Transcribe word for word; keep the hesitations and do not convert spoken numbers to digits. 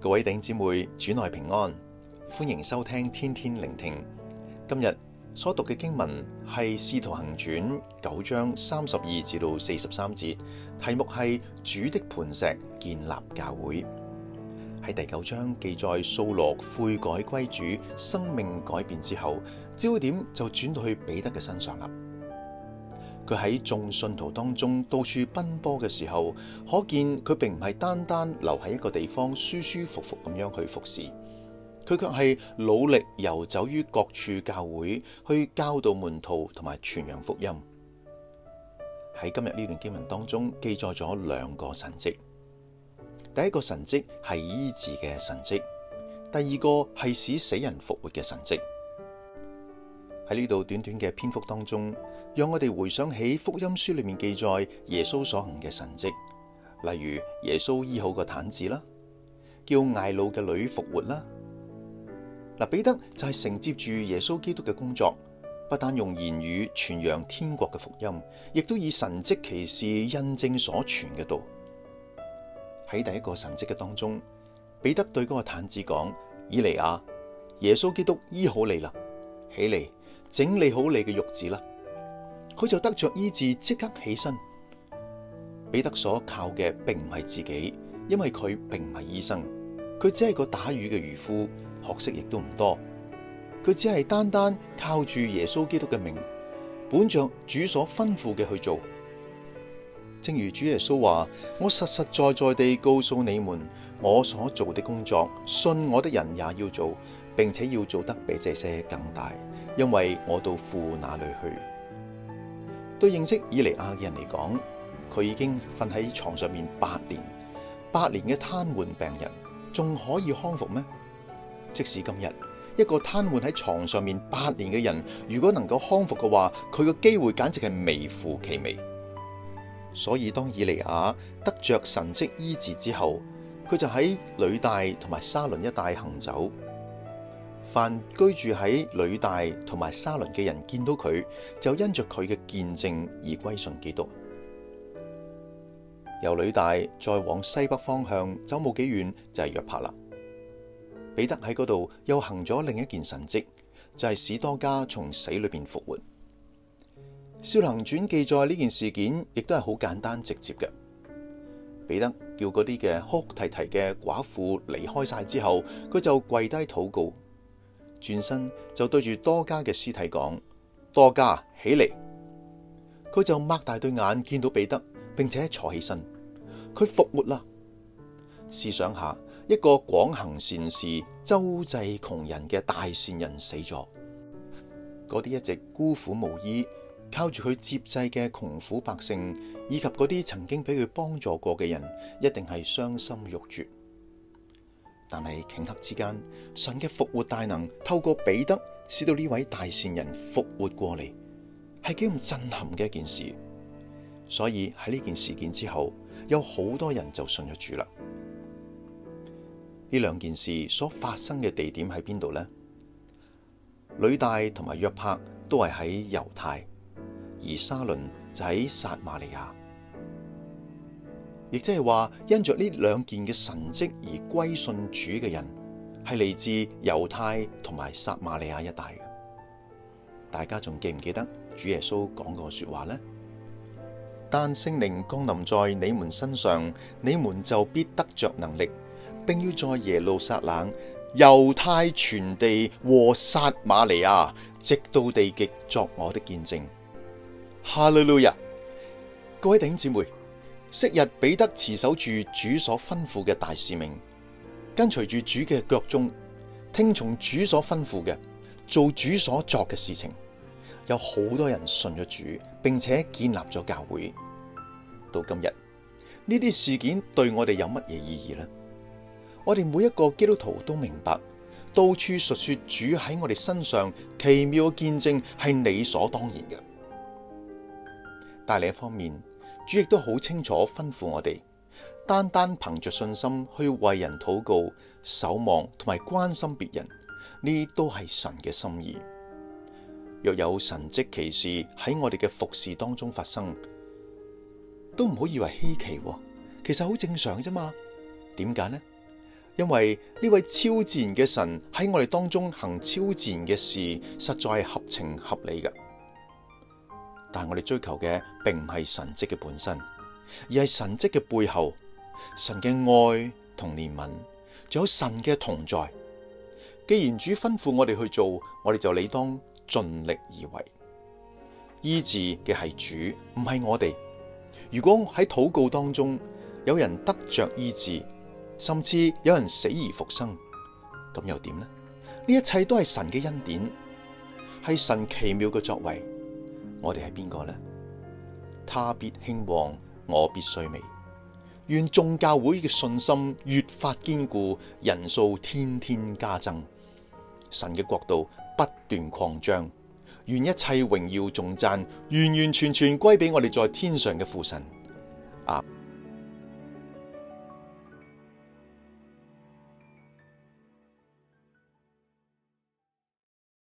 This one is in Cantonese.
各位弟兄姊妹，主內平安，歡迎收聽天天聆聽。今日所讀嘅經文係《使徒行傳》九章三十二至到四十三節，題目係主的磐石建立教會。喺第九章記載掃羅悔改歸主，生命改變之後，焦點就轉到去彼得嘅身上啦。佢喺眾信徒當中到處奔波嘅時候，可見佢並唔係單單留喺一個地方舒舒服服咁樣去服侍，佢卻係努力遊走於各處教會，去教導門徒同埋傳揚福音。喺今日呢段經文當中記載咗兩個神蹟，第一個神蹟係醫治嘅神蹟，第二個係使死人復活嘅神蹟。喺呢度短短嘅篇幅當中，讓我哋回想起福音書裏面記載耶穌所行嘅神蹟，例如耶穌醫好個癱子啦，叫睚魯嘅女復活啦。嗱，彼得就係承接住耶穌基督嘅工作，不但用言語傳揚天國嘅福音，亦都以神蹟奇事印證所傳嘅道。喺第一個神蹟嘅當中，彼得對嗰個癱子講：以利亞，耶穌基督醫好你啦，起嚟，整理好你嘅褥子啦。佢就得着醫治，即刻起身。彼得所靠嘅並唔係自己，因為佢並唔係醫生，佢只係個打魚嘅漁夫，學識亦都唔多。佢只係單單靠住耶穌基督嘅名，本着主所吩咐嘅去做。正如主耶穌話：我實實在在地告訴你們，我所做的工作，信我的人也要做，並且要做得比這些更大，因為我到父那裏去。對認識以利亞嘅人嚟講，佢已經瞓喺床上面八年，八年嘅癱瘓病人仲可以康復咩？即使今日一個癱瘓喺床上面八年嘅人，如果能夠康復嘅話，佢嘅機會簡直係微乎其微。所以當以利亞得着神蹟醫治之後，佢就喺呂大同埋沙崙一帶行走。凡居住喺呂大同埋沙崙嘅人見到佢，就因着佢嘅見證而歸順基督。由呂大再往西北方向走冇幾遠就係約帕啦。彼得喺嗰度又行咗另一件神蹟，就係使多加從死裏邊復活。使徒行傳記載呢件事件亦都係好簡單直接嘅。彼得叫嗰啲嘅哭啼啼嘅寡婦離開晒之後，佢就跪低禱告，轉身就對住多加嘅屍體講：多加，起嚟！佢就擘大對眼見到彼得，並且坐起身，佢復活啦。試想下，一個廣行善事、周濟窮人嘅大善人死咗，嗰啲一直孤苦無依，靠住佢接濟嘅窮苦百姓，以及嗰啲曾經俾佢幫助過嘅人，一定係傷心欲絕。但係頃刻之間，神嘅復活大能透過彼得，使到呢位大善人復活過嚟，係幾咁震撼嘅一件事。所以喺呢件事件之後，有好多人就信咗主啦。呢兩件事所發生嘅地點喺邊度呢？呂大同埋約帕都係喺猶太，而沙崙就喺撒瑪利亞。亦即係話，因着呢兩件嘅神蹟而歸信主嘅人，係嚟自猶太同埋撒瑪利亞一帶嘅。大家仲記唔記得主耶穌講過說話呢？但聖靈降臨在你們身上，你們就必得着能力，並要在耶路撒冷、猶太全地和撒瑪利亞，直到地極作我的見證。哈利路亞！各位弟兄姊妹，昔日彼得持守住主所吩咐嘅大使命，跟隨住主嘅腳蹤，聽從主所吩咐嘅，做主所作嘅事情。有好多人信咗主，並且建立咗教會。到今日，呢啲事件對我哋有乜嘢意義呢？我哋每一個基督徒都明白，到處述說主喺我哋身上奇妙嘅見證係理所當然嘅。但另一方面，主亦都好清楚吩咐我哋，單單憑着信心去為人禱告、守望同埋關心別人，呢啲都係神嘅心意。若有神蹟奇事喺我哋嘅服侍當中發生，都唔好以為稀奇，其實好正常啫嘛。點解呢？ 因為呢位超自然嘅神喺我哋當中行超自然嘅事，實在係合情合理嘅。但我哋追求嘅並唔係神蹟嘅本身，而係神蹟嘅背後，神嘅愛同憐憫，仲有神嘅同在。既然主吩咐我哋去做，我哋就理當盡力而為。醫治嘅係主，唔係我哋。如果喺禱告當中有人得着醫治，甚至有人死而復生，咁又點呢？呢一切都係神嘅恩典，係神奇妙嘅作為。我哋係邊個呢？他必興旺，我必衰微。願眾教會嘅信心越發堅固，人數天天加增，神嘅國度不斷擴張。願一切榮耀頌讚完完全全歸俾我哋在天上嘅父神。啊！